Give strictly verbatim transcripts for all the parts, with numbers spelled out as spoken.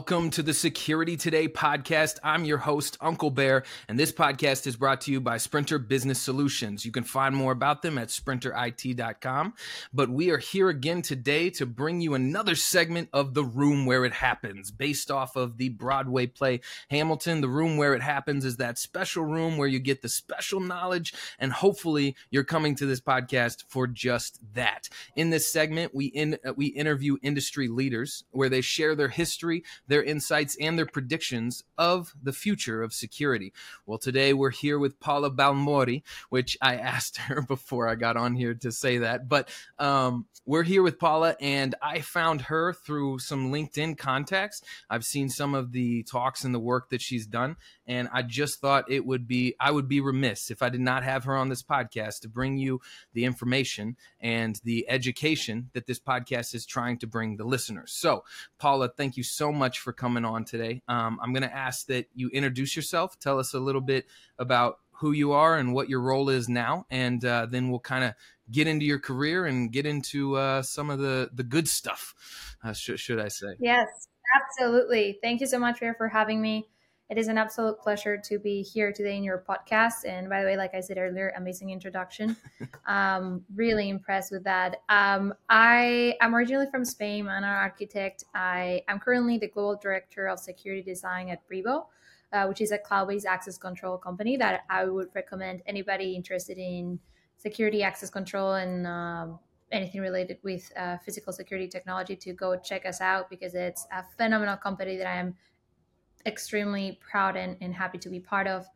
Welcome to the Security Today podcast. I'm your host, Uncle Bear, and this podcast is brought to you by Sprinter Business Solutions. You can find more about them at sprinter I T dot com. But we are here again today to bring you another segment of The Room Where It Happens, based off of the Broadway play Hamilton. The Room Where It Happens is that special room where you get the special knowledge, and hopefully you're coming to this podcast for just that. In this segment, we in uh, we interview industry leaders where they share their history, their insights, and their predictions of the future of security. Well, today we're here with Paola Balmori, which I asked her before I got on here to say that, but um, we're here with Paola, and I found her through some LinkedIn contacts. I've seen some of the talks and the work that she's done, and I just thought it would be, I would be remiss if I did not have her on this podcast to bring you the information and the education that this podcast is trying to bring the listeners. So, Paola, thank you so much for coming on today. Um, I'm going to ask that you introduce yourself, tell us a little bit about who you are and what your role is now, and uh, then we'll kind of get into your career and get into uh, some of the, the good stuff, uh, sh- should I say. Yes, absolutely. Thank you so much for, for having me. It is an absolute pleasure to be here today in your podcast. And by the way, like I said earlier, amazing introduction. um, really impressed with that. Um, I am originally from Spain. I'm an architect. I am currently the global director of security design at Brivo, uh, which is a cloud-based access control company that I would recommend anybody interested in security, access control, and um, anything related with uh, physical security technology to go check us out, because it's a phenomenal company that I am extremely proud and, and happy to be part of.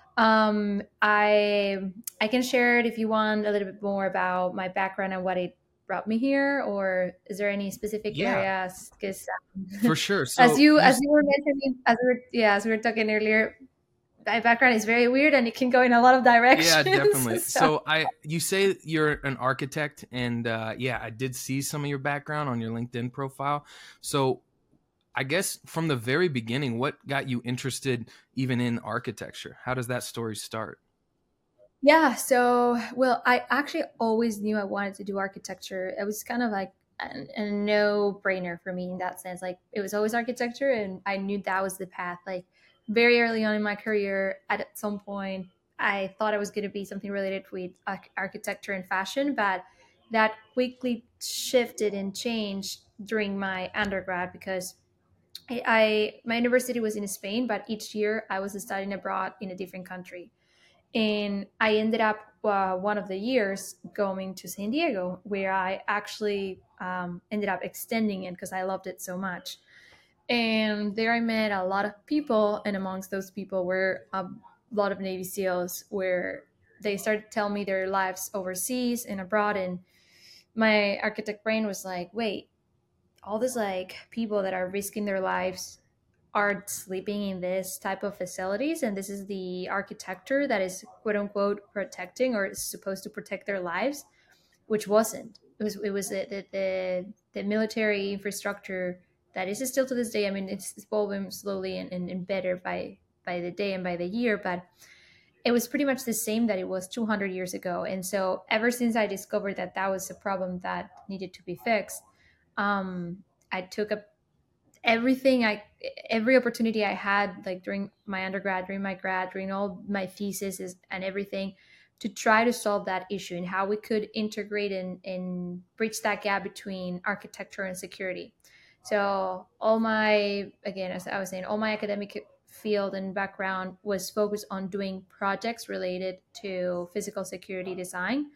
Um, I I can share it if you want a little bit more about my background and what it brought me here, or is there any specific Yeah, areas? Because um, for sure. So as you you, as you were mentioning, as we were yeah as we were talking earlier, my background is very weird and it can go in a lot of directions. Yeah, definitely. so. So I, you say you're an architect, and uh, yeah, I did see some of your background on your LinkedIn profile. So I guess from the very beginning, what got you interested even in architecture? How does that story start? Yeah, so, well, I actually always knew I wanted to do architecture. It was kind of like a, a no-brainer for me in that sense. Like, it was always architecture, and I knew that was the path. Like, very early on in my career, at some point, I thought I was going to be something related with arch- architecture and fashion, but that quickly shifted and changed during my undergrad, because I, I my university was in Spain, but each year I was studying abroad in a different country. And I ended up uh, one of the years going to San Diego, where I actually um, ended up extending it because I loved it so much. And there I met a lot of people, and amongst those people were a lot of Navy SEALs, where they started telling me their lives overseas and abroad. And my architect brain was like, wait, all these like people that are risking their lives are sleeping in this type of facilities, and this is the architecture that is quote unquote protecting, or is supposed to protect their lives, which wasn't. It was it was the the, the, the military infrastructure that is still to this day. I mean, it's evolving slowly and, and, and better by by the day and by the year, but it was pretty much the same that it was two hundred years ago. And so ever since I discovered that that was a problem that needed to be fixed, um, I took up everything I, every opportunity I had, like during my undergrad, during my grad, during all my thesis and everything, to try to solve that issue and how we could integrate and, and bridge that gap between architecture and security. So all my, again, as I was saying, all my academic field and background was focused on doing projects related to physical security design.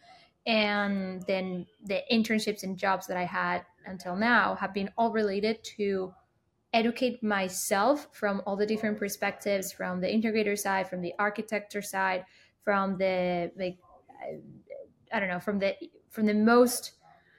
And then the internships and jobs that I had until now have been all related to educate myself from all the different perspectives, from the integrator side, from the architecture side, from the, like, I don't know, from the from the most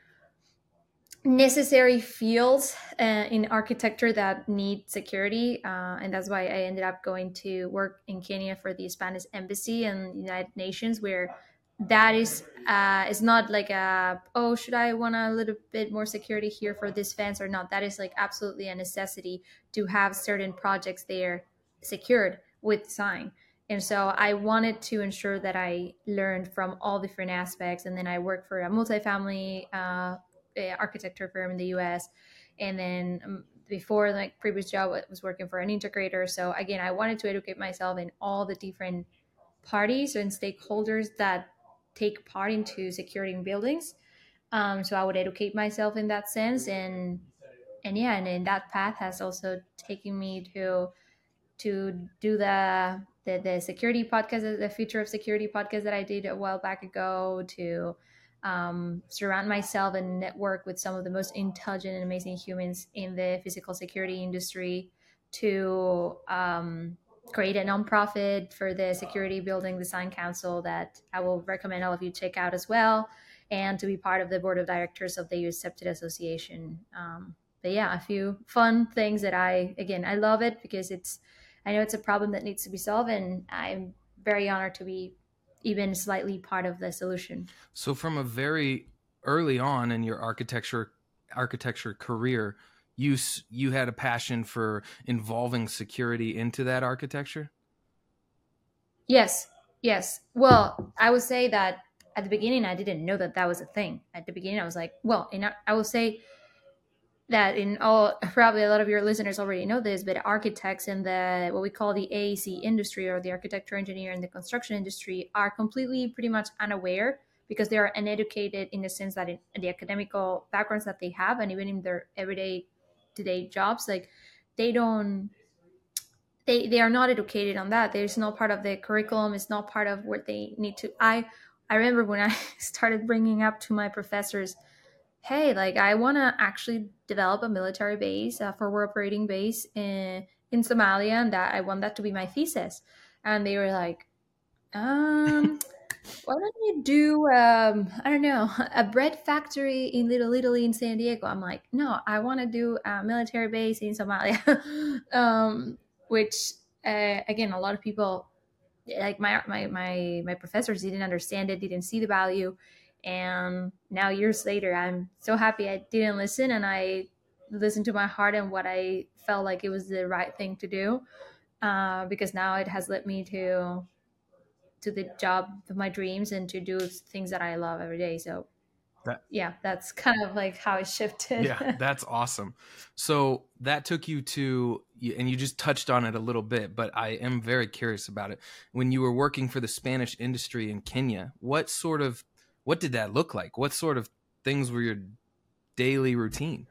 necessary fields uh, in architecture that need security, uh, and that's why I ended up going to work in Kenya for the Spanish Embassy and United Nations, where that is uh it's not like a, oh, should I want a little bit more security here for this fence or not. That is like absolutely a necessity to have certain projects there secured with design. And so I wanted to ensure that I learned from all different aspects. And then I worked for a multifamily uh, architecture firm in the U S, and then um, before, like previous job, I was working for an integrator. So again, I wanted to educate myself in all the different parties and stakeholders that take part into securing buildings. Um, so I would educate myself in that sense, and and yeah, and in that path has also taken me to to do the the, the security podcast, the future of security podcast that I did a while back ago, to um, surround myself and network with some of the most intelligent and amazing humans in the physical security industry, to um, create a nonprofit for the Security Building Design Council that I will recommend all of you check out as well, and to be part of the board of directors of the U S Septet Association. Um, but yeah, a few fun things that I, again, I love it because it's, I know it's a problem that needs to be solved, and I'm very honored to be even slightly part of the solution. So from a very early on in your architecture architecture career, you you had a passion for involving security into that architecture? Yes. Yes. Well, I would say that at the beginning, I didn't know that that was a thing. At the beginning, I was like, well, and I, I will say that in all, probably a lot of your listeners already know this, but architects in the what we call the A E C industry, or the architecture engineer in the construction industry, are completely pretty much unaware, because they are uneducated in the sense that in, in the academical backgrounds that they have, and even in their everyday today jobs, like they don't they they are not educated on that. There's no part of the curriculum. It's not part of what they need to. I I remember when I started bringing up to my professors, hey, like I want to actually develop a military base, a forward operating base in, in Somalia, and that I want that to be my thesis. And they were like, um, why don't you do, um, I don't know, a bread factory in Little Italy in San Diego? I'm like, no, I want to do a military base in Somalia, um, which, uh, again, a lot of people, like my, my, my, my professors didn't understand it, didn't see the value. And now years later, I'm so happy I didn't listen, and I listened to my heart and what I felt like it was the right thing to do, uh, because now it has led me to to the job of my dreams and to do things that I love every day. So That, yeah, that's kind of like how it shifted. yeah, that's awesome. So that took you to, and you just touched on it a little bit, but I am very curious about it. When you were working for the Spanish industry in Kenya, what sort of, what did that look like? What sort of things were your daily routine?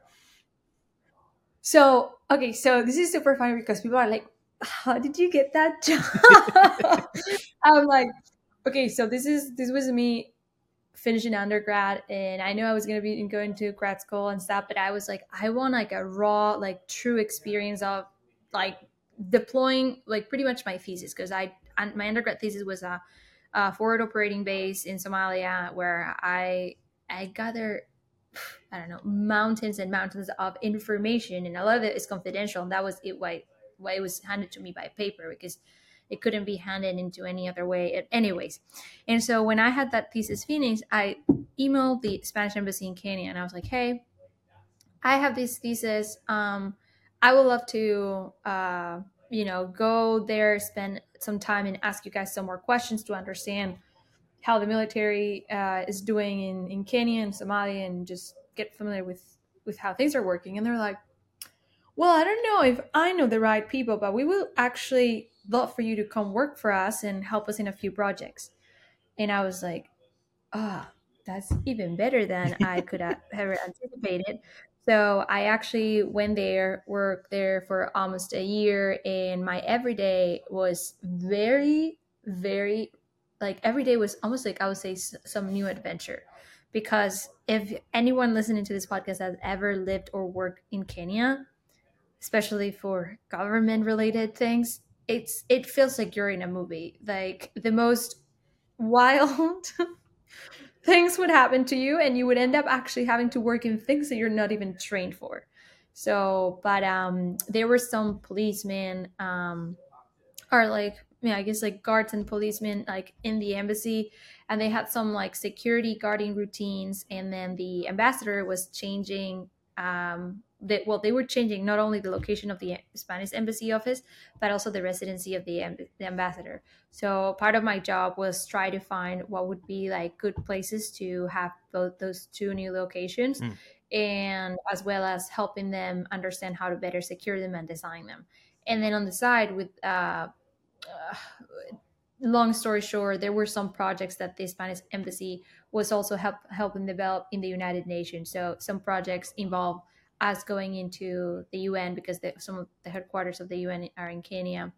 So, okay, so this is super funny because people are like, how did you get that job? I'm like, okay, so this is, this was me finishing undergrad, and I knew I was going to be going to grad school and stuff, but I was like, I want like a raw, like true experience of like deploying like pretty much my thesis. Cause I, my undergrad thesis was a, a forward operating base in Somalia, where I, I gathered, I don't know, mountains and mountains of information, and a lot of it is confidential. And that was it why why it was handed to me by paper, because it couldn't be handed into any other way. Anyways, and so when I had that thesis finished, I emailed the Spanish embassy in Kenya, and I was like, "Hey, I have this thesis. Um, I would love to, uh, you know, go there, spend some time, and ask you guys some more questions to understand how the military uh, is doing in, in Kenya and Somalia, and just get familiar with, with how things are working." And they're like, well, I don't know if I know the right people, but we will actually love for you to come work for us and help us in a few projects. And I was like, ah, oh, that's even better than I could have ever anticipated. So I actually went there, worked there for almost a year, and my everyday was very, very, like every day was almost like I would say some new adventure. Because if anyone listening to this podcast has ever lived or worked in Kenya, especially for government related things, it's it feels like you're in a movie. Like the most wild things would happen to you, and you would end up actually having to work in things that you're not even trained for. So, but um there were some policemen, um or like, yeah, I guess like guards and policemen like in the embassy, and they had some like security guarding routines. And then the ambassador was changing, um that well they were changing not only the location of the Spanish embassy office, but also the residency of the, amb- the ambassador. So part of my job was try to find what would be like good places to have both those two new locations. Mm. and as well as helping them understand how to better secure them and design them. And then on the side, with uh, uh, long story short, there were some projects that the Spanish embassy was also help, helping develop in the United Nations. So some projects involve us going into the U N because the, some of the headquarters of the U N are in Kenya.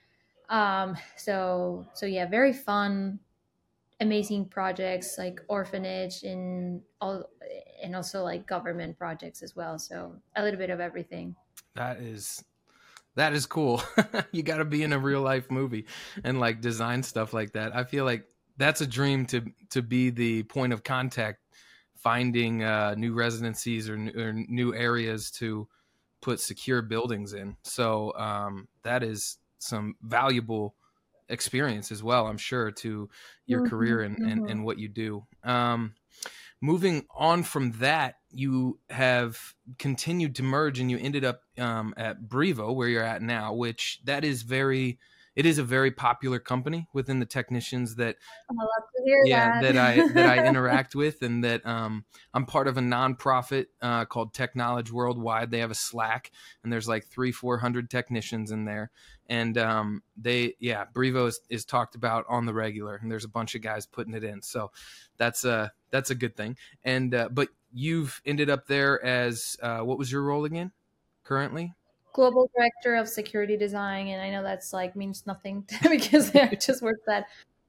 Um, so so yeah, very fun, amazing projects like orphanage and all, and also like government projects as well. So a little bit of everything. That is that is cool. You got to be in a real life movie and like design stuff like that. I feel like that's a dream to to be the point of contact, finding uh, new residencies or, or new areas to put secure buildings in. So um, that is some valuable experience as well, I'm sure, to your Mm-hmm, career and, mm-hmm. and, and what you do. Um, moving on from that, you have continued to merge and you ended up um, at Brivo, where you're at now, which that is very, it is a very popular company within the technicians that I love to hear yeah that. that i that i interact with, and that um I'm part of a nonprofit uh called Technology Worldwide. They have a Slack, and there's like three four hundred technicians in there, and um they yeah Brivo is, is talked about on the regular, and there's a bunch of guys putting it in, so that's a that's a good thing. And uh, but you've ended up there as uh what was your role again currently? Global Director of Security Design, and I know that's like means nothing because I just worked that.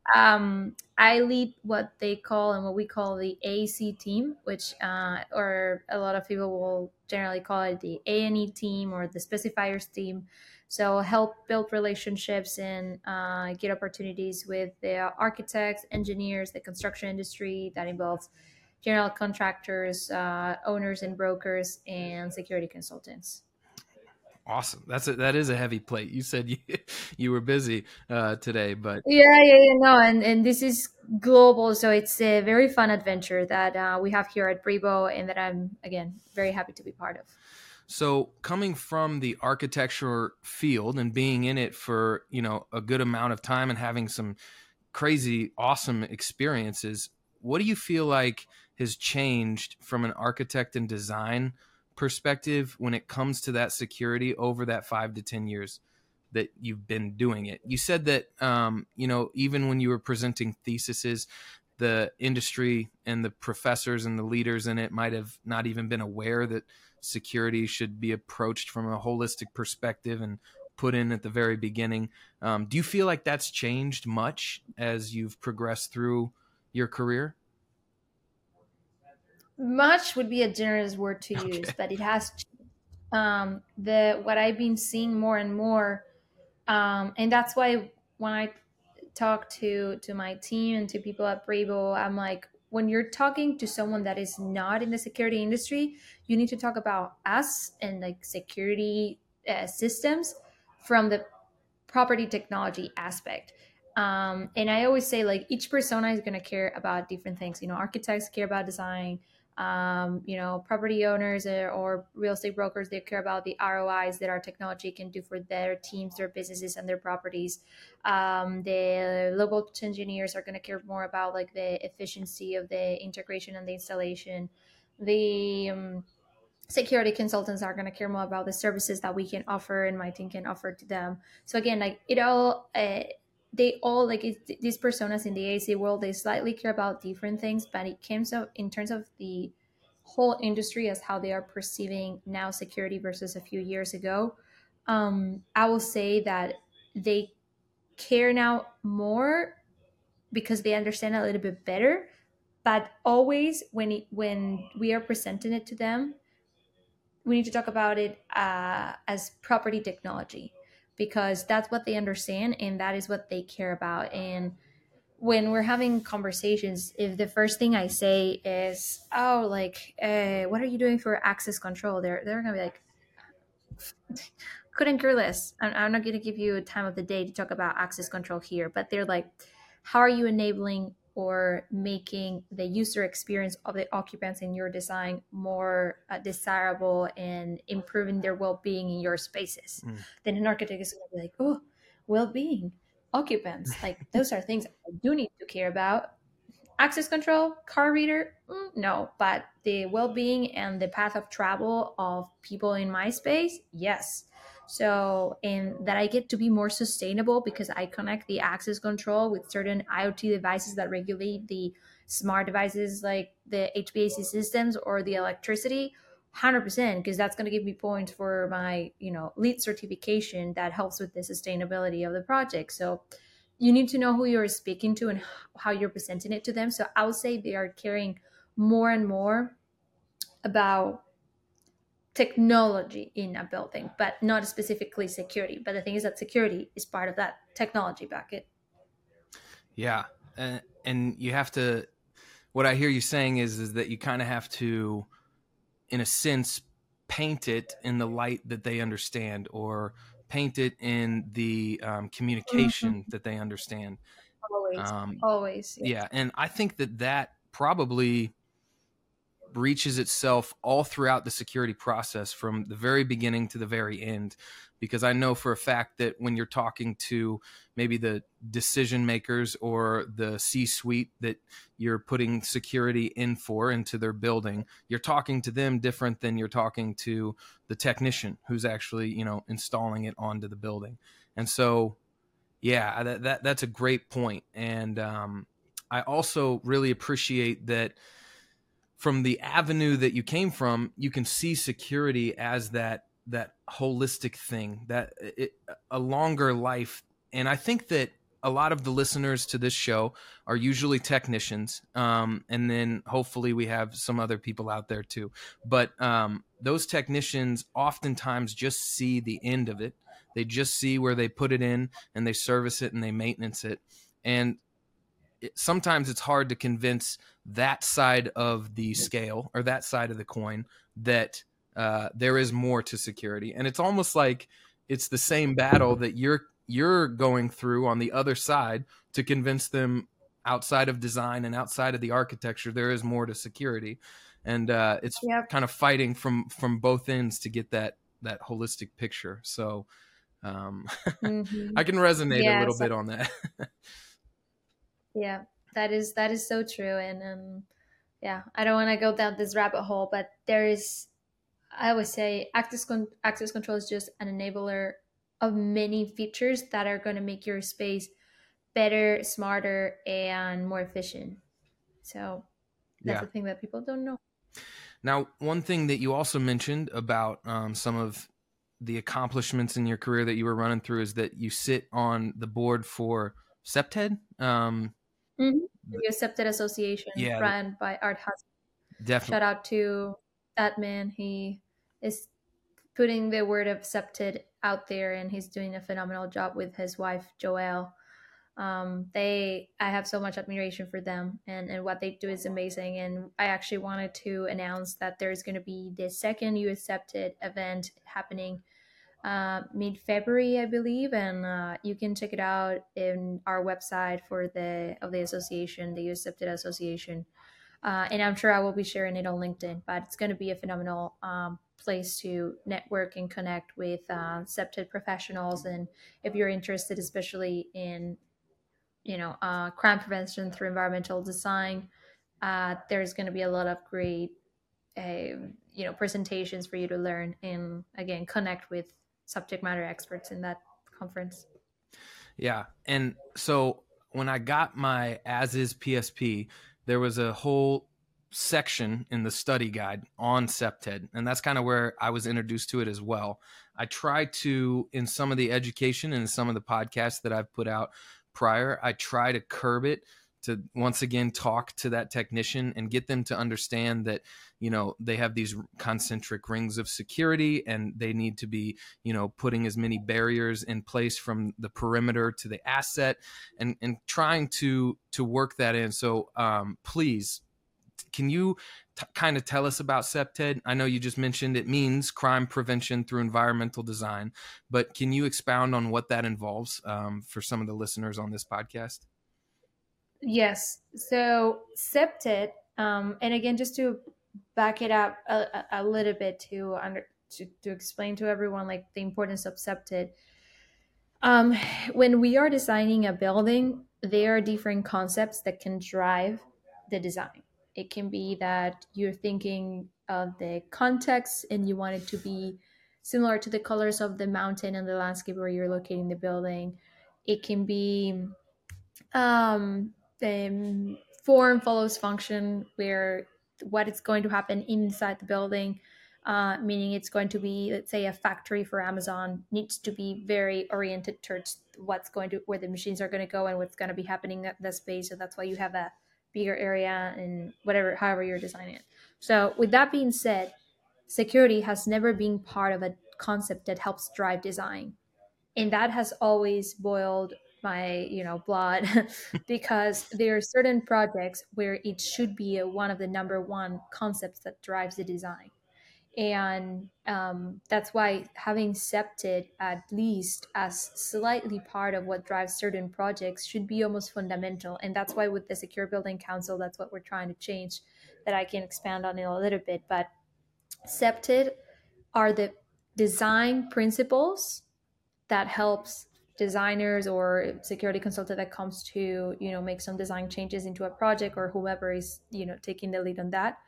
Um, I lead what they call and what we call the A C team, which uh, or a lot of people will generally call it the A and E team or the specifiers team. So help build relationships and uh, get opportunities with the architects, engineers, the construction industry. That involves general contractors, uh, owners and brokers, and security consultants. Awesome. That's a, that is a heavy plate. You said you you were busy uh, today, but Yeah, yeah, yeah, no, and and this is global, so it's a very fun adventure that uh, we have here at Brivo, and that I'm again very happy to be part of. so coming from the architecture field and being in it for, you know, a good amount of time and having some crazy, awesome experiences, what do you feel like has changed from an architect and design perspective when it comes to that security over that five to ten years that you've been doing it? You said that, um, you know, even when you were presenting theses, the industry and the professors and the leaders in it might have not even been aware that security should be approached from a holistic perspective and put in at the very beginning. Um, do you feel like that's changed much as you've progressed through your career? Much would be a generous word to Okay. use, but it has um, the what I've been seeing more and more, um, and that's why when I talk to to my team and to people at Bravo, I'm like, when you're talking to someone that is not in the security industry, you need to talk about us and like security uh, systems from the property technology aspect. Um, and I always say like each persona is going to care about different things. You know, architects care about design. Um, you know, property owners or, or real estate brokers, they care about the R O Is that our technology can do for their teams, their businesses, and their properties. Um, the low voltage engineers are going to care more about like the efficiency of the integration and the installation. The um, security consultants are going to care more about the services that we can offer and my team can offer to them. So again, like it all uh, they all like it, these personas in the A C world, they slightly care about different things, but it comes up in terms of the whole industry as how they are perceiving now security versus a few years ago. um, I will say that they care now more because they understand a little bit better, but always when it, when we are presenting it to them, we need to talk about it uh, as property technology, because that's what they understand and that is what they care about. And when we're having conversations, if the first thing I say is, oh, like uh, what are you doing for access control, they're, they're gonna be like, couldn't care less. I'm, I'm not gonna give you a time of the day to talk about access control here, but they're like, how are you enabling or making the user experience of the occupants in your design more uh, desirable and improving their well-being in your spaces? Mm. Then an architect is going to be like, oh, well-being, occupants, like those are things I do need to care about. Access control, car reader, mm, no, but the well-being and the path of travel of people in my space, yes. So, and that I get to be more sustainable because I connect the access control with certain IoT devices that regulate the smart devices like the H V A C systems or the electricity. one hundred percent, because that's going to give me points for my, you know, LEED certification that helps with the sustainability of the project. So you need to know who you're speaking to and how you're presenting it to them. So I would say they are caring more and more about technology in a building, but not specifically security. But the thing is that security is part of that technology bucket. Yeah. And, and you have to, what I hear you saying is, is that you kind of have to, in a sense, paint it in the light that they understand, or paint it in the um, communication Mm-hmm. that they understand. Always, Um, always. Yes. yeah. And I think that that probably reaches itself all throughout the security process from the very beginning to the very end, because I know for a fact that when you're talking to maybe the decision makers or the C-suite that you're putting security in for into their building, you're talking to them different than you're talking to the technician who's actually, you know, installing it onto the building. And so, yeah, that, that that's a great point. And um, I also really appreciate that from the avenue that you came from, you can see security as that that holistic thing, that it, a longer life. And I think that a lot of the listeners to this show are usually technicians, um, and then hopefully we have some other people out there too. But um, those technicians oftentimes just see the end of it. They just see where they put it in, and they service it, and they maintenance it. And it, sometimes it's hard to convince that side of the scale or that side of the coin that uh, there is more to security. And it's almost like it's the same battle that you're you're going through on the other side to convince them outside of design and outside of the architecture there is more to security. And uh, it's Yep. kind of fighting from from both ends to get that that holistic picture. So um, Mm-hmm. I can resonate a little Yes. bit on that. Yeah. That is that is so true. And um, yeah, I don't want to go down this rabbit hole, but there is, I would say, access con- access control is just an enabler of many features that are going to make your space better, smarter, and more efficient. So that's Yeah. the thing that people don't know. Now, one thing that you also mentioned about um, some of the accomplishments in your career that you were running through is that you sit on the board for SEPTED. Um, Mm-hmm. The Accepted Association yeah, run by Art Hus. definitely. Shout out to that man. He is putting the word of accepted out there, and he's doing a phenomenal job with his wife Joelle. Um, they, I have so much admiration for them, and and what they do is amazing. And I actually wanted to announce that there's going to be the second You Accepted event happening uh, mid February, I believe, and uh, you can check it out in our website for the of the association, the You Accepted Association. Uh, and I'm sure I will be sharing it on LinkedIn. But it's going to be a phenomenal um, place to network and connect with uh, accepted professionals. And if you're interested, especially in you know uh, crime prevention through environmental design, uh, there's going to be a lot of great uh, you know presentations for you to learn and again connect with subject matter experts in that conference. Yeah. And so when I got my as is P S P, there was a whole section in the study guide on SEPTED. And that's kind of where I was introduced to it as well. I try to, in some of the education and some of the podcasts that I've put out prior, I try to curb it to once again talk to that technician and get them to understand that, you know, they have these concentric rings of security and they need to be, you know, putting as many barriers in place from the perimeter to the asset, and and trying to to work that in. So um, please, can you t- kind of tell us about SEPTED? I know you just mentioned it means crime prevention through environmental design, but can you expound on what that involves um, for some of the listeners on this podcast? Yes. So septed, um, and again, just to back it up a, a a little bit to under to, to explain to everyone like the importance of septed. Um, when we are designing a building, there are different concepts that can drive the design. It can be that you're thinking of the context and you want it to be similar to the colors of the mountain and the landscape where you're locating the building. It can be um, the form follows function, where what is going to happen inside the building, uh, meaning it's going to be, let's say, a factory for Amazon needs to be very oriented towards what's going to, where the machines are going to go and what's going to be happening at the space. So that's why you have a bigger area and whatever, however you're designing it. So with that being said, security has never been part of a concept that helps drive design, and that has always boiled my you know blood because there are certain projects where it should be a, one of the number one concepts that drives the design. And um, that's why having septed at least as slightly part of what drives certain projects should be almost fundamental. And that's why with the Secure Building Council, that's what we're trying to change, that I can expand on it a little bit. But septed are the design principles that helps designers or security consultant that comes to you know make some design changes into a project, or whoever is you know taking the lead on that,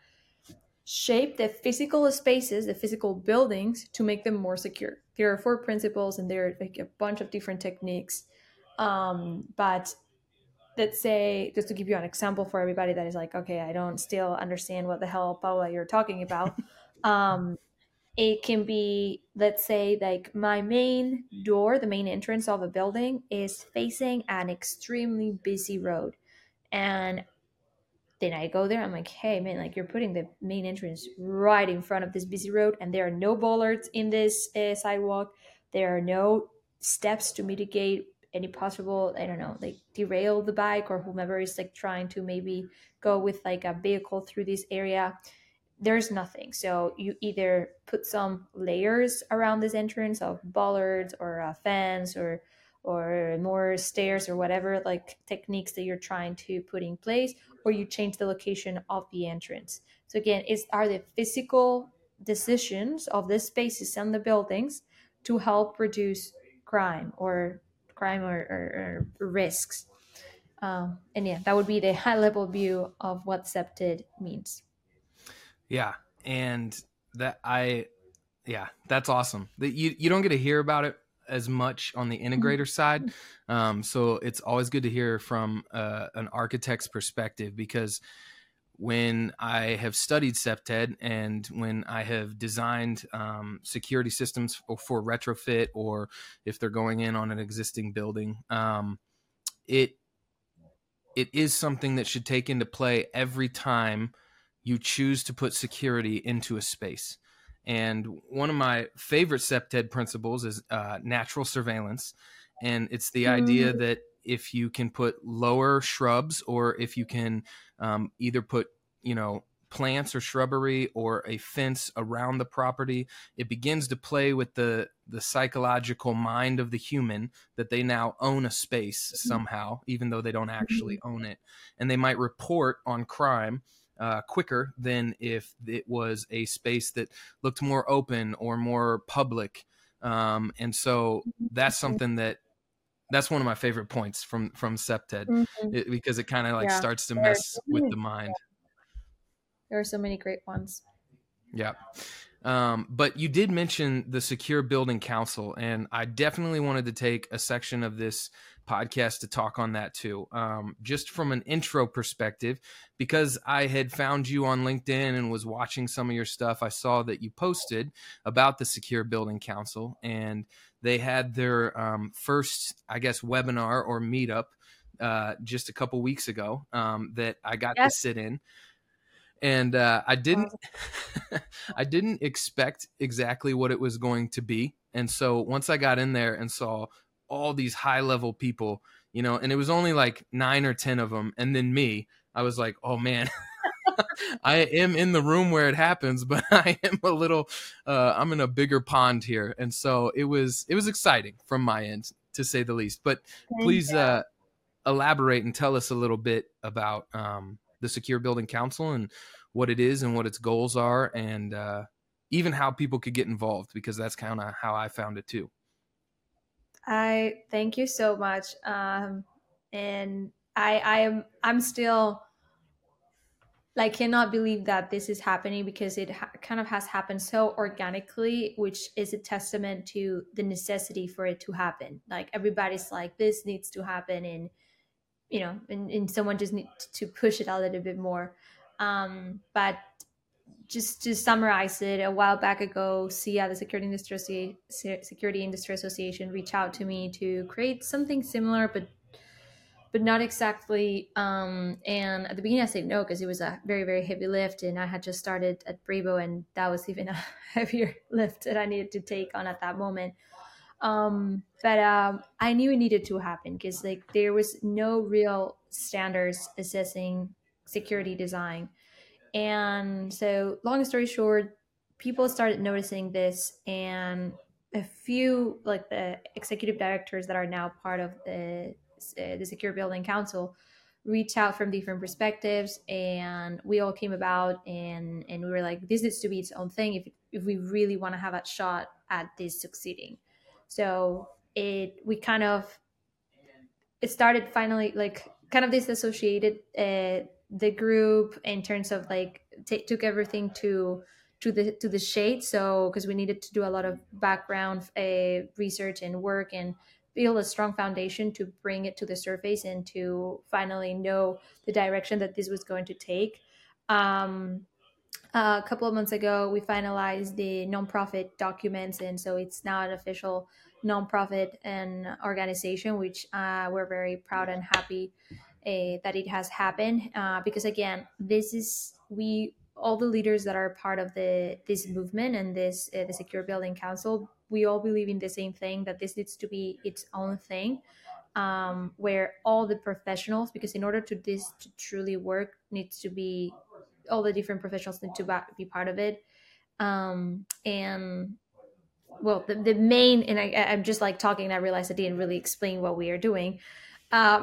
shape the physical spaces, the physical buildings, to make them more secure. There are four principles and there are like a bunch of different techniques, um, but let's say, just to give you an example for everybody that is like, okay, I don't still understand what the hell, Paula, you're talking about. um, it can be, let's say, like my main door, the main entrance of a building is facing an extremely busy road. And then I go there, I'm like, hey, man, like you're putting the main entrance right in front of this busy road, and there are no bollards in this uh, sidewalk. There are no steps to mitigate any possible, I don't know, like derail the bike or whomever is like trying to maybe go with like a vehicle through this area. There's nothing. So you either put some layers around this entrance of bollards or a fence or or more stairs or whatever like techniques that you're trying to put in place, or you change the location of the entrance. So again, it's are the physical decisions of the spaces and the buildings to help reduce crime or crime or, or, or risks. Um, and yeah, that would be the high level view of what septed means. Yeah. And that I, yeah, that's awesome. That you, you don't get to hear about it as much on the integrator side. Um, so it's always good to hear from uh, an architect's perspective, because when I have studied septed and when I have designed um, security systems for, for retrofit, or if they're going in on an existing building, um, it it is something that should take into play every time you choose to put security into a space. And one of my favorite septed principles is uh, natural surveillance. And it's the idea that if you can put lower shrubs, or if you can um, either put, you know, plants or shrubbery or a fence around the property, it begins to play with the the psychological mind of the human, that they now own a space somehow, even though they don't actually own it. And they might report on crime uh, quicker than if it was a space that looked more open or more public. Um, and so that's something that that's one of my favorite points from from septed, Mm-hmm. it, because it kind of like Yeah. starts to There mess so with many, the mind. there are so many great ones. Yeah. Um, but you did mention the Secure Building Council, and I definitely wanted to take a section of this podcast to talk on that too. Um, just from an intro perspective, because I had found you on LinkedIn and was watching some of your stuff. I saw that you posted about the Secure Building Council, and they had their um, first, I guess, webinar or meetup uh, just a couple weeks ago um, that I got Yes. to sit in. And uh, I didn't, Awesome. I didn't expect exactly what it was going to be. And so once I got in there and saw all these high level people, you know, and it was only like nine or ten of them, and then me, I was like, oh man, I am in the room where it happens, but I am a little, uh, I'm in a bigger pond here. And so it was, it was exciting from my end, to say the least. But please uh, elaborate and tell us a little bit about um, the Secure Building Council and what it is and what its goals are, and uh, even how people could get involved, because that's kind of how I found it too. I thank you so much. Um, and I, I am, I'm still I cannot believe that this is happening because it ha- kind of has happened so organically, which is a testament to the necessity for it to happen. Like everybody's like, this needs to happen, and you know, and, and someone just needs to push it a little bit more. Um, but just to summarize it, a while back ago, S I A, the Security Industry Associ- Security Industry Association, reached out to me to create something similar, but but not exactly. Um, and at the beginning, I said no because it was a very, very heavy lift, and I had just started at Bravo, and that was even a heavier lift that I needed to take on at that moment. Um, but um, I knew it needed to happen because like there was no real standards assessing security design, and so long story short, people started noticing this, and a few like the executive directors that are now part of the uh, the Secure Building Council reached out from different perspectives, and we all came about, and and we were like, this needs to be its own thing if if we really want to have a shot at this succeeding. So it we kind of it started finally like kind of disassociated uh, the group in terms of like t- took everything to to the to the shade. So because we needed to do a lot of background uh, research and work and build a strong foundation to bring it to the surface and to finally know the direction that this was going to take. um, a couple of months ago, we finalized the nonprofit documents, and so it's now an official nonprofit and organization, which uh, we're very proud and happy uh, that it has happened. Uh, because again, this is we all the leaders that are part of the this movement and this uh, the Secure Building Council. We all believe in the same thing, that this needs to be its own thing, um, where all the professionals, because in order to this to truly work, needs to be all the different professionals need to ba- be part of it. Um, and well, the, the main, and I, I'm just like talking, and I realized I didn't really explain what we are doing. Um,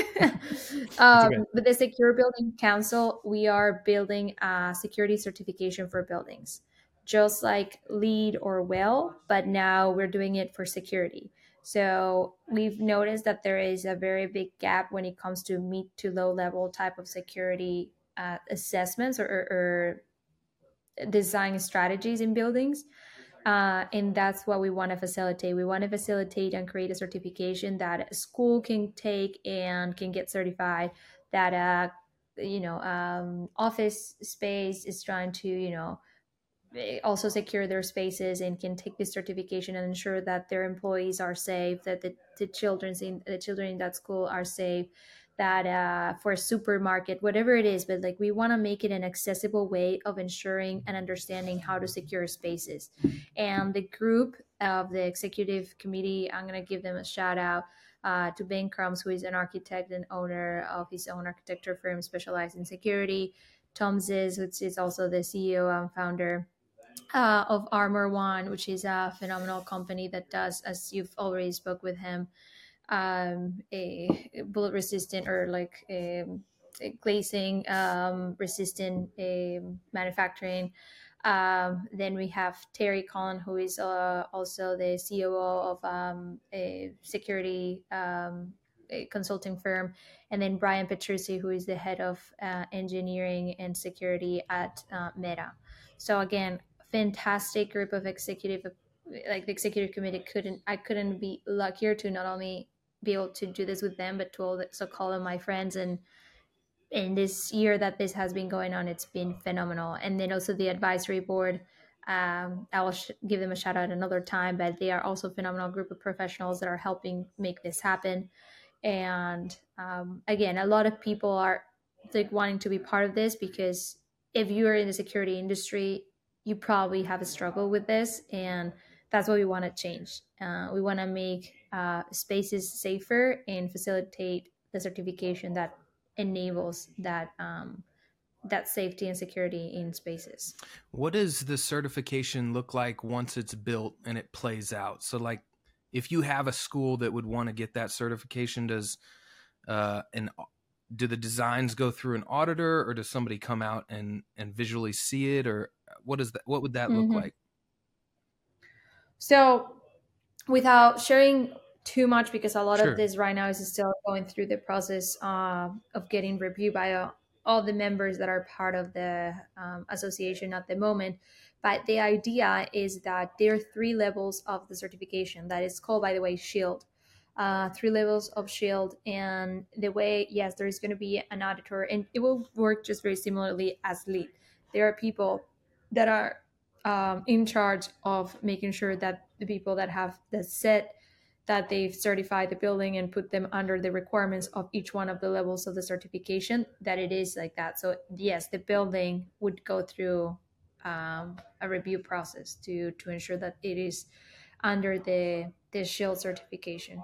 It's um, okay. but the Secure Building Council, we are building a security certification for buildings, just like LEED or WELL, but now we're doing it for security. So we've noticed that there is a very big gap when it comes to mid to low level type of security uh, assessments or, or, or design strategies in buildings. Uh, and that's what we want to facilitate. We want to facilitate and create a certification that a school can take and can get certified, that uh, you know um, office space is trying to you know also secure their spaces and can take this certification and ensure that their employees are safe, that the, the children's in the children in that school are safe, that uh, for a supermarket, whatever it is. But like we want to make it an accessible way of ensuring and understanding how to secure spaces. And the group of the executive committee, I'm going to give them a shout out uh, to Ben Crumbs, who is an architect and owner of his own architecture firm specialized in security. Tom Ziz, which is also the C E O and founder uh, of Armor One, which is a phenomenal company that does, as you've already spoke with him, um, a bullet resistant or like a, a glazing um, resistant um manufacturing. Um, then we have Terry Collin, who is uh, also the C O O of um, a security um, a consulting firm, and then Brian Petrucci, who is the head of uh, engineering and security at uh, Meta. So again, fantastic group of executive, like the executive committee couldn't I couldn't be luckier to not only be able to do this with them, but to also call them my friends. And in this year that this has been going on, it's been phenomenal. And then also the advisory board, um, I will sh- give them a shout out another time, but they are also a phenomenal group of professionals that are helping make this happen. And um, again, a lot of people are like wanting to be part of this because if you are in the security industry, you probably have a struggle with this, and that's what we want to change. Uh, we want to make uh, spaces safer and facilitate the certification that enables that um, that safety and security in spaces. What does the certification look like once it's built and it plays out? So, like, if you have a school that would want to get that certification, does uh, an do the designs go through an auditor, or does somebody come out and and visually see it, or what is that? What would that look Mm-hmm. like? So, without sharing too much, because a lot of Sure. this right now is still going through the process uh, of getting reviewed by a all the members that are part of the um, association at the moment. But the idea is that there are three levels of the certification that is called, by the way, Shield. Uh, three levels of Shield, and the way, yes, there is going to be an auditor, and it will work just very similarly as LEED. There are people that are um, in charge of making sure that the people that have the set that they've certified the building and put them under the requirements of each one of the levels of the certification, that it is like that. So yes, the building would go through um, a review process to to ensure that it is under the the Shield certification.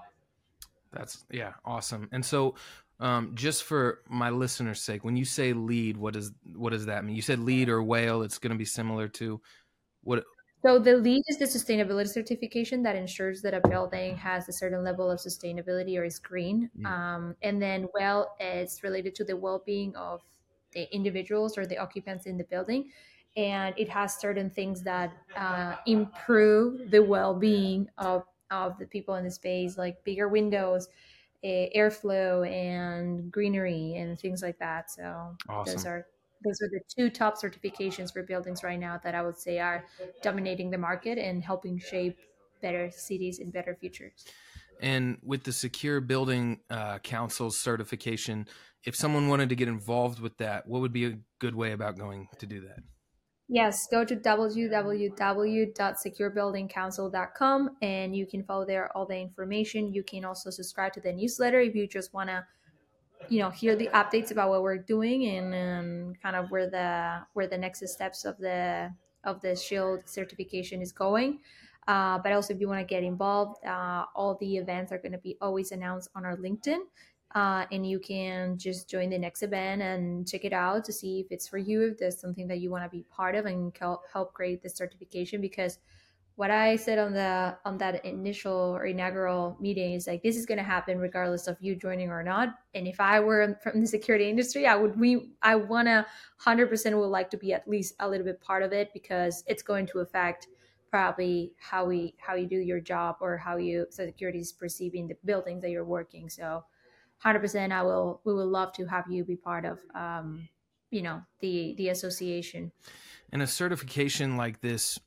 That's yeah, awesome. And so um, just for my listeners' sake, when you say LEED, what does what does that mean? You said LEED or WHALE. It's going to be similar to what? So the LEED is the sustainability certification that ensures that a building has a certain level of sustainability or is green. Mm. Um, and then WELL is related to the well-being of the individuals or the occupants in the building. And it has certain things that uh, improve the well-being of, of the people in the space, like bigger windows, uh, airflow, and greenery, and things like that. So Awesome. those are those are the two top certifications for buildings right now that I would say are dominating the market and helping shape better cities and better futures. And with the Secure Building uh, Council certification, if someone wanted to get involved with that, what would be a good way about going to do that? Yes, go to w w w dot secure building council dot com and you can follow there all the information. You can also subscribe to the newsletter if you just want to, you know, hear the updates about what we're doing and, and kind of where the where the next steps of the of the Shield certification is going. Uh, but also, if you want to get involved, uh, all the events are going to be always announced on our LinkedIn. Uh, and you can just join the next event and check it out to see if it's for you, if there's something that you want to be part of and help create the certification. Because what I said on the on that initial or inaugural meeting is like, this is going to happen regardless of you joining or not. And if I were from the security industry, I would we I wanna one hundred percent would like to be at least a little bit part of it, because it's going to affect probably how we how you do your job or how you so security is perceiving the buildings that you're working. So one hundred percent I will we would love to have you be part of um, you know the the association. And a certification like this,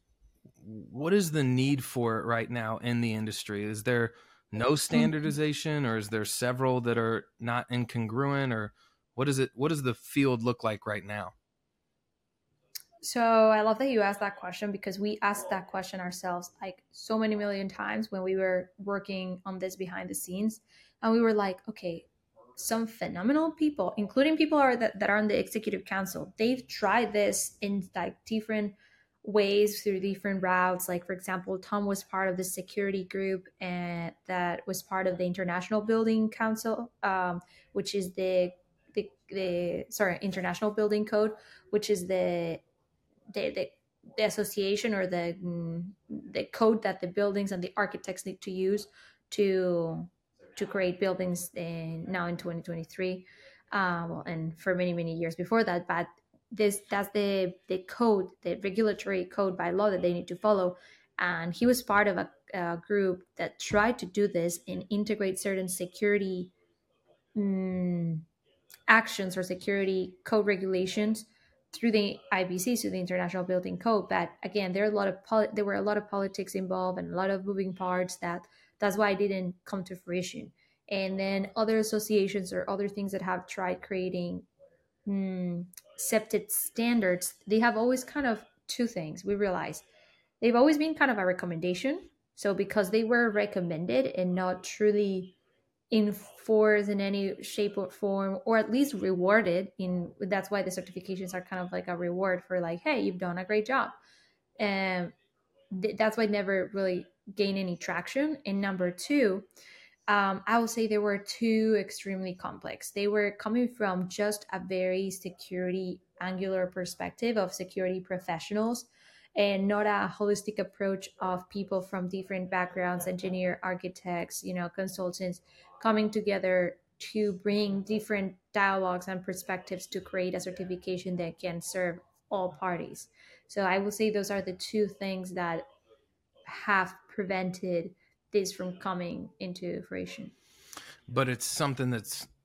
what is the need for it right now in the industry? Is there no standardization, or is there several that are not incongruent, or what is it? What does the field look like right now? So I love that you asked that question, because we asked that question ourselves like so many million times when we were working on this behind the scenes. And we were like, okay, some phenomenal people, including people are that, that are on the executive council, they've tried this in like different ways through different routes. Like, for example, Tom was part of the security group and that was part of the International Building Council, um, which is the, the the sorry International Building Code, which is the the, the, the association or the the code that the buildings and the architects need to use to to create buildings in, now in twenty twenty-three, uh, well, and for many many years before that. But this that's the the code, the regulatory code by law that they need to follow. And he was part of a, a group that tried to do this and integrate certain security um, actions or security code regulations through the I B C, so the International Building Code. But again, there are a lot of poli- there were a lot of politics involved and a lot of moving parts. That that's why it didn't come to fruition. And then other associations or other things that have tried creating mm, accepted standards, they have always kind of two things. We realize they've always been kind of a recommendation. So because they were recommended and not truly enforced in any shape or form, or at least rewarded in, that's why the certifications are kind of like a reward for like, hey, you've done a great job. And th- that's why it never really gained any traction. And number two, um, I would say they were too extremely complex. They were coming from just a very security angular perspective of security professionals, and not a holistic approach of people from different backgrounds, engineer, architects, you know, consultants, coming together to bring different dialogues and perspectives to create a certification that can serve all parties. So I would say those are the two things that have prevented this from coming into fruition. But it's something that's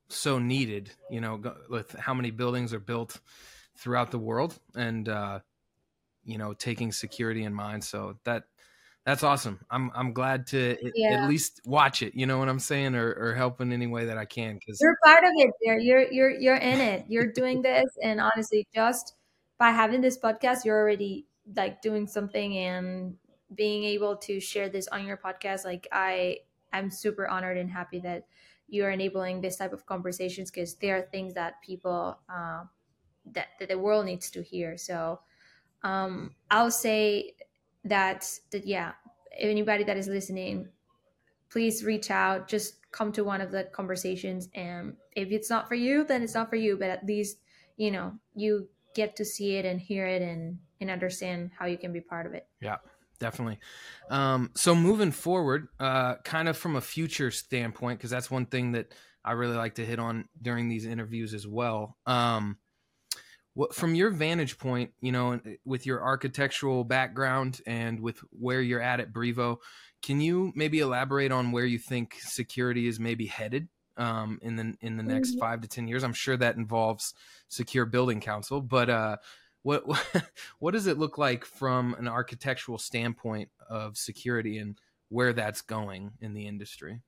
so needed, you know, with how many buildings are built throughout the world, and uh, you know, taking security in mind. So that that's awesome. I'm I'm glad to at Yeah. least watch it. You know what I'm saying, or or help in any way that I can. Because You're part of it there. You're you're you're in it. You're doing this, and honestly, just by having this podcast, you're already like doing something and being able to share this on your podcast. Like I I'm super honored and happy that you are enabling this type of conversations, because there are things that people uh, that, that the world needs to hear. So um, I'll say that that yeah, anybody that is listening, please reach out. Just come to one of the conversations, and if it's not for you, then it's not for you. But at least you know you get to see it and hear it and and understand how you can be part of it. yeah, definitely. Um, so moving forward, uh, kind of from a future standpoint, because that's one thing that I really like to hit on during these interviews as well. Um, what, from your vantage point, you know, with your architectural background and with where you're at at Brivo, can you maybe elaborate on where you think security is maybe headed um, in the in the next Mhm. five to ten years? I'm sure that involves Secure Building Council, but uh, what what does it look like from an architectural standpoint of security and where that's going in the industry?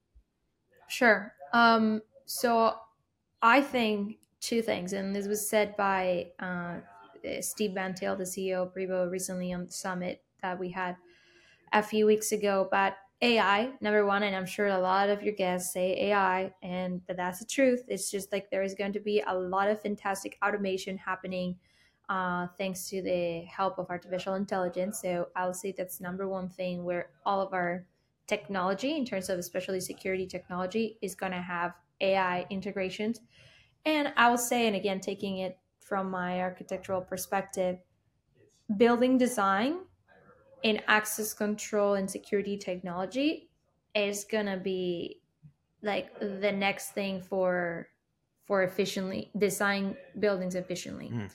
Sure. Um, so I think two things, and this was said by uh, Steve Van Til, the C E O of Brivo, recently on the summit that we had a few weeks ago. But A I, number one, and I'm sure a lot of your guests say A I, and but that's the truth. It's just like there is going to be a lot of fantastic automation happening uh, thanks to the help of artificial intelligence. So I'll say that's number one thing where all of our technology, in terms of especially security technology, is going to have A I integrations. And I will say, and again, taking it from my architectural perspective, building design in access control and security technology is gonna be like the next thing for for efficiently design buildings efficiently. Mm.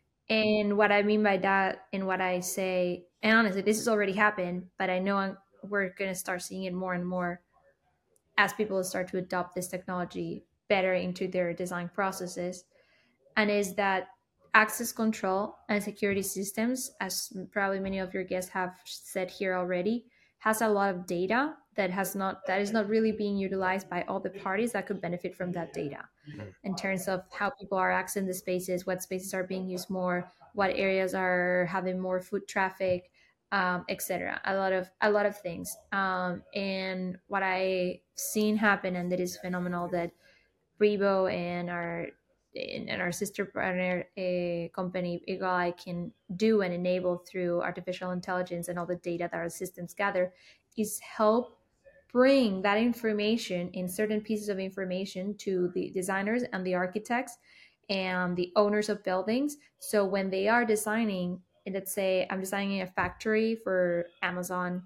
And what I mean by that, and what I say, and honestly, this has already happened, but I know I'm, we're gonna start seeing it more and more as people start to adopt this technology better into their design processes, and is that access control and security systems, as probably many of your guests have said here already, has a lot of data that has not that is not really being utilized by all the parties that could benefit from that data, Mm. in terms of how people are accessing the spaces, what spaces are being used more, what areas are having more foot traffic, um, et cetera. A lot of a lot of things. Um, and what I seen happen, and that is phenomenal, that Brivo and our and our sister partner uh, company Eagle Eye can do and enable through artificial intelligence and all the data that our systems gather, is help bring that information in certain pieces of information to the designers and the architects and the owners of buildings. So when they are designing, let's say I'm designing a factory for Amazon,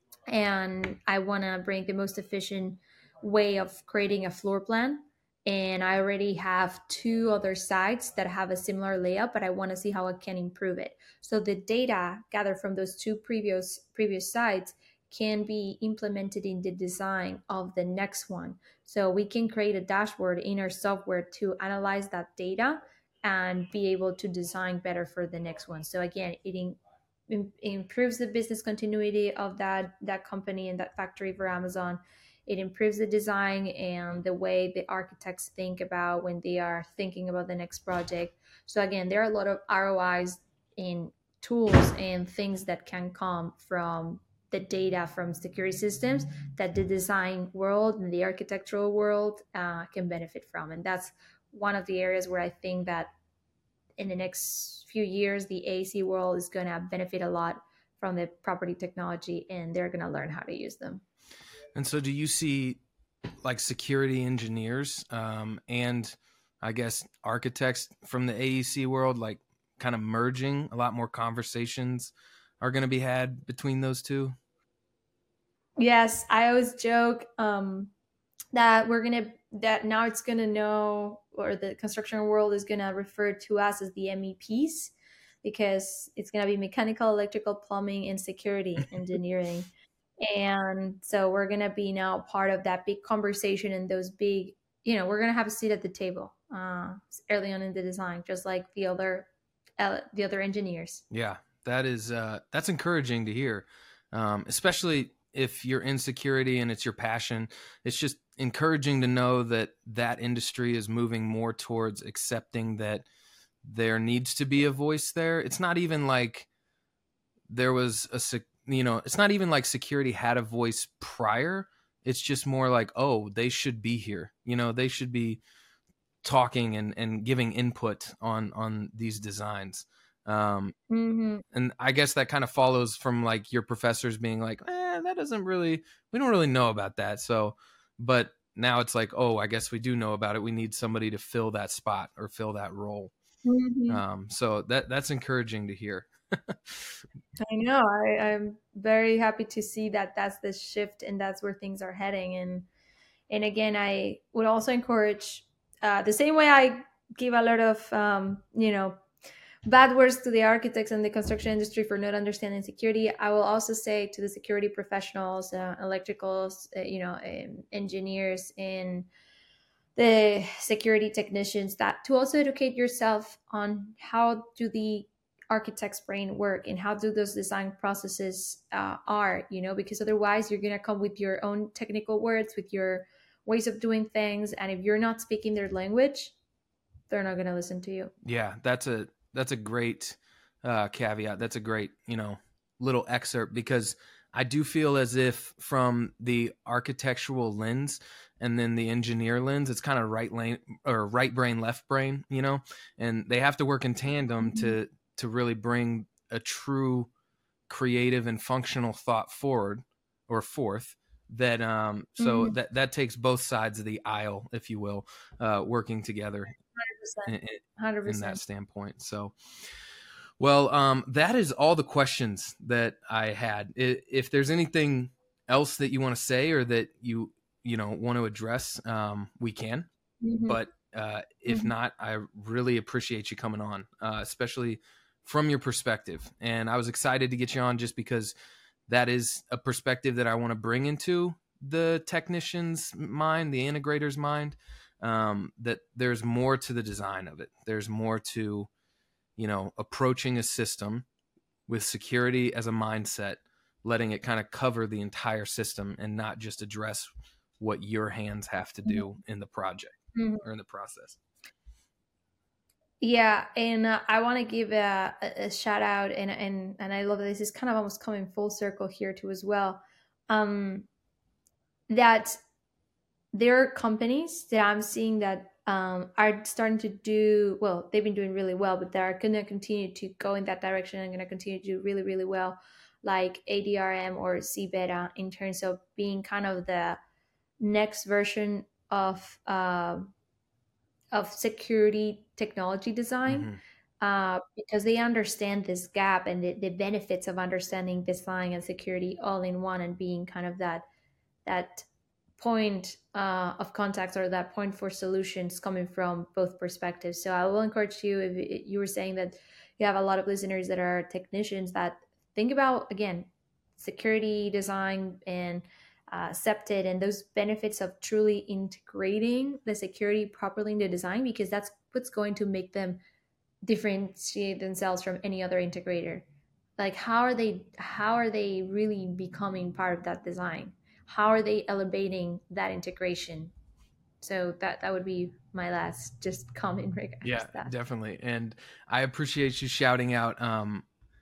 and I want to bring the most efficient way of creating a floor plan. And I already have two other sites that have a similar layout, but I want to see how I can improve it. So the data gathered from those two previous previous sites can be implemented in the design of the next one. So we can create a dashboard in our software to analyze that data and be able to design better for the next one. So again, it im- improves the business continuity of that that company and that factory for Amazon. It improves the design and the way the architects think about when they are thinking about the next project. So again, there are a lot of R O Is in tools and things that can come from the data from security systems that the design world and the architectural world uh, can benefit from. And that's one of the areas where I think that in the next few years, the A C world is going to benefit a lot from the property technology, and they're going to learn how to use them. And so, do you see like security engineers um, and I guess architects from the A E C world, like kind of merging? A lot more conversations are going to be had between those two. Yes, I always joke um, that we're gonna that now it's gonna know, or the construction world is gonna refer to us as the M E Ps, because it's gonna be mechanical, electrical, plumbing, and security engineering. And so we're gonna be now part of that big conversation and those big you know, we're going to have a seat at the table uh, early on in the design, just like the other uh, the other engineers. Yeah, that is uh, that's encouraging to hear, um, especially if you're in security and it's your passion. It's just encouraging to know that that industry is moving more towards accepting that there needs to be a voice there. It's not even like there was a, you know, it's not even like security had a voice prior. It's just more like, oh, they should be here. You know, they should be talking and, and giving input on, on these designs. Um, mm-hmm. And I guess that kind of follows from like your professors being like, eh, that doesn't really, we don't really know about that. So, but now it's like, oh, I guess we do know about it. We need somebody to fill that spot or fill that role. Mm-hmm. Um, so that that's encouraging to hear. I know. I, I'm very happy to see that that's the shift and that's where things are heading. And and again, I would also encourage uh, the same way I give a lot of um, you know bad words to the architects and the construction industry for not understanding security. I will also say to the security professionals, uh, electricals, uh, you know, um, engineers, and the security technicians that to also educate yourself on how do the architect's brain work and how do those design processes uh, are, you know, because otherwise you're going to come with your own technical words, with your ways of doing things. And if you're not speaking their language, they're not going to listen to you. Yeah, that's a that's a great uh, caveat. That's a great, you know, little excerpt, because I do feel as if from the architectural lens and then the engineer lens, it's kind of right lane or right brain, left brain, you know, and they have to work in tandem mm-hmm. to to really bring a true creative and functional thought forward or forth. That um so mm-hmm. that that takes both sides of the aisle, if you will, uh, working together. one hundred percent. In, one hundred percent. in that standpoint. So, well, um, that is all the questions that I had. If there's anything else that you want to say or that you, you know, want to address, um, we can, mm-hmm. but, uh, if mm-hmm. not, I really appreciate you coming on, uh, especially from your perspective. And I was excited to get you on just because that is a perspective that I want to bring into the technician's mind, the integrator's mind. Um, that there's more to the design of it. There's more to, you know, approaching a system with security as a mindset, letting it kind of cover the entire system and not just address what your hands have to do mm-hmm. in the project mm-hmm. or in the process. Yeah, and uh, I want to give a, a shout out, and and and I love that this is kind of almost coming full circle here too as well. Um, that there are companies that I'm seeing that um, are starting to do, well, they've been doing really well, but they're going to continue to go in that direction and going to continue to do really, really well, like A D R M or C-Beta, in terms of being kind of the next version of uh, of security technology design, mm-hmm. uh, because they understand this gap and the, the benefits of understanding design and security all in one, and being kind of that that point uh, of contact or that point for solutions coming from both perspectives. So I will encourage you, if you were saying that you have a lot of listeners that are technicians, that think about, again, security design and uh, SEPTED and those benefits of truly integrating the security properly in the design, because that's what's going to make them differentiate themselves from any other integrator. Like, how are they, how are they really becoming part of that design? How are they elevating that integration? So that that would be my last just comment regards yeah, that. Definitely. And I appreciate you shouting out um,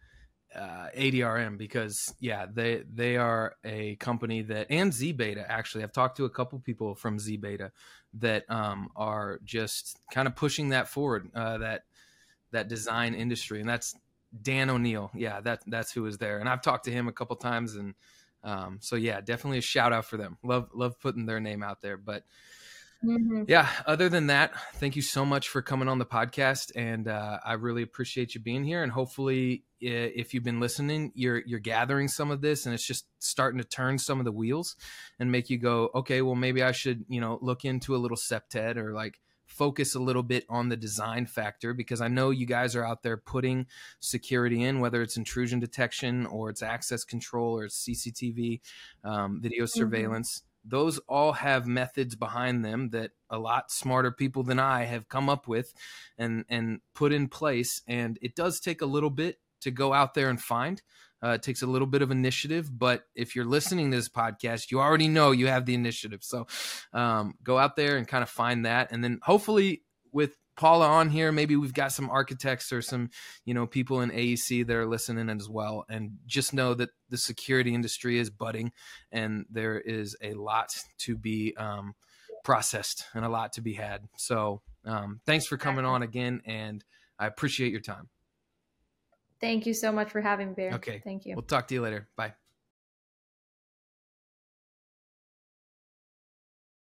uh, A D R M, because yeah, they they are a company that, and Z-Beta, actually, I've talked to a couple people from Z-Beta that um, are just kind of pushing that forward, uh, that that design industry. And that's Dan O'Neill. Yeah, that that's who is there. And I've talked to him a couple times, and Um, so yeah, definitely a shout out for them. Love, love putting their name out there, but mm-hmm. yeah, other than that, thank you so much for coming on the podcast. And, uh, I really appreciate you being here, and hopefully if you've been listening, you're, you're gathering some of this, and it's just starting to turn some of the wheels and make you go, okay, well, maybe I should, you know, look into a little SEPTED, or like focus a little bit on the design factor, because I know you guys are out there putting security in, whether it's intrusion detection or it's access control or it's C C T V, um, video surveillance. those all have methods behind them that a lot smarter people than I have come up with and, and put in place. And it does take a little bit to go out there and find. Uh, it takes a little bit of initiative, but if you're listening to this podcast, you already know you have the initiative. So um, go out there and kind of find that. And then hopefully with Paula on here, maybe we've got some architects or some, you know, people in A E C that are listening as well. And just know that the security industry is budding and there is a lot to be um, processed and a lot to be had. So um, thanks for coming on again. And I appreciate your time. Thank you so much for having me, Bear. Okay. Thank you. We'll talk to you later. Bye.